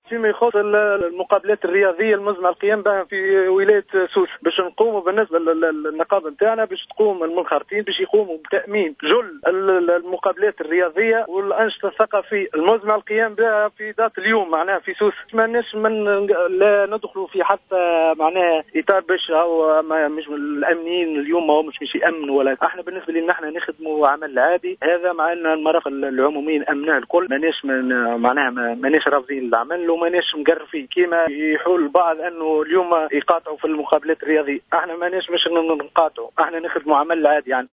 فيما يخص المقابلات الرياضيه المزمع القيام بها في ولايه سوسه، باش نقوموا بالنسبه للنقابه نتاعنا باش تقوم المنخرطين باش يقوموا بتامين جل المقابلات الرياضيه والانشطه الثقافيه المزمع القيام بها في ذات اليوم معناها في سوسه. ماناش لا ندخلوا في حتى معناها اطار باش هو مش الامنيين اليوم هو مش يامنوا، ولا احنا بالنسبه لنا احنا نخدموا عمل عادي. هذا مع ان المرافق العموميين امناء الكل، معناها ماناش رافضين العمل وماناش مقرفين كيما يحول البعض انه اليوم يقاطعوا في المقابلات الرياضيه. احنا ماناش مش نقاطعوا، احنا نخدموا عمل عادي يعني.